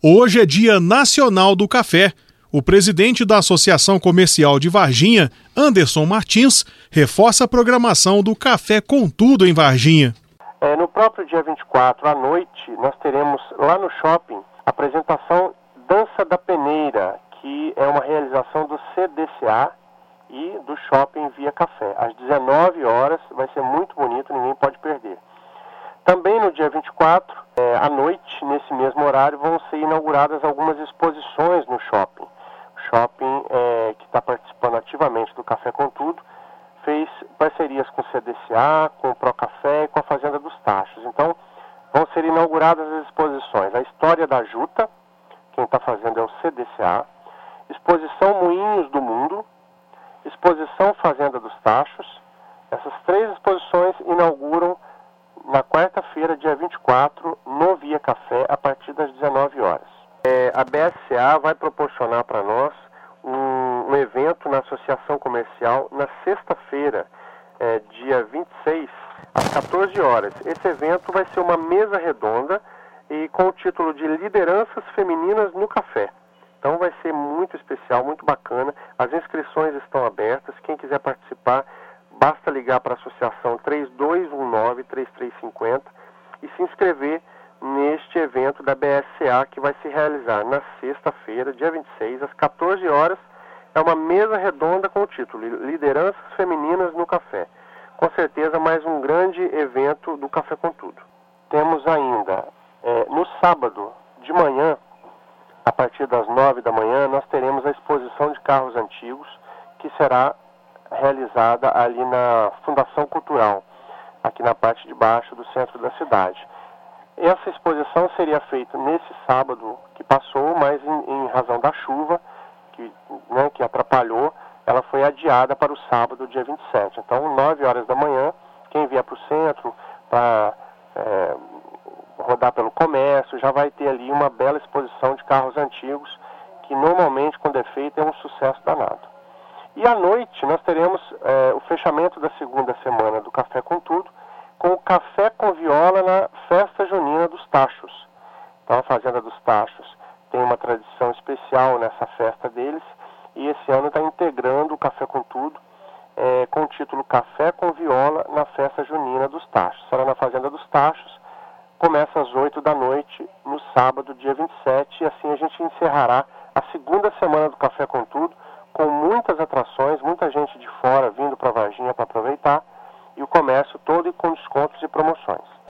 Hoje é Dia Nacional do Café. O presidente da Associação Comercial de Varginha, Anderson Martins, reforça a programação do Café com Tudo em Varginha. No próprio dia 24, à noite, nós teremos lá no shopping a apresentação Dança da Peneira, que é uma realização do CDCA e do Shopping Via Café. Às 19 horas, vai ser muito bonito, ninguém pode perder. Também no dia 24, à noite, nesse mesmo horário, vão ser inauguradas algumas exposições no shopping. O shopping, que está participando ativamente do Café com Tudo, fez parcerias com o CDCA, com o Procafé e com a Fazenda dos Tachos. Então, vão ser inauguradas as exposições. A História da Juta, quem está fazendo é o CDCA, Exposição Moinhos do Mundo, Exposição Fazenda dos Tachos. Essas três exposições inauguram na quarta-feira, dia 24, no Via Café, a partir das 19 horas. A BSCA vai proporcionar para nós um evento na Associação Comercial na sexta-feira, dia 26, às 14 horas. Esse evento vai ser uma mesa redonda e com o título de Lideranças Femininas no Café. Então vai ser muito especial, muito bacana. As inscrições estão abertas. Quem quiser participar, basta ligar para a associação 3219-3350 e se inscrever neste evento da BSCA que vai se realizar na sexta-feira, dia 26, às 14 horas. É uma mesa redonda com o título Lideranças Femininas no Café. Com certeza mais um grande evento do Café com Tudo. Temos ainda, no sábado de manhã, a partir das 9 da manhã, nós teremos a exposição de carros antigos, que será realizada ali na Fundação Cultural, aqui na parte de baixo do centro da cidade. Essa exposição seria feita nesse sábado que passou, mas em razão da chuva, que atrapalhou, ela foi adiada para o sábado, dia 27. Então, 9 horas da manhã, quem vier para o centro, para rodar pelo comércio, já vai ter ali uma bela exposição de carros antigos, que normalmente, quando é feita, é um sucesso danado. E à noite, nós teremos o fechamento da segunda semana do Café com Tudo, com o Café com Viola na Festa Junina dos Tachos. Então, a Fazenda dos Tachos tem uma tradição especial nessa festa deles, e esse ano está integrando o Café com Tudo, com o título Café com Viola na Festa Junina dos Tachos. Será na Fazenda dos Tachos, começa às 8 da noite, no sábado, dia 27, e assim a gente encerrará a segunda semana do Café com Tudo, com muitas atrações, muita gente de fora vindo para Varginha para aproveitar, e o comércio todo com descontos e promoções.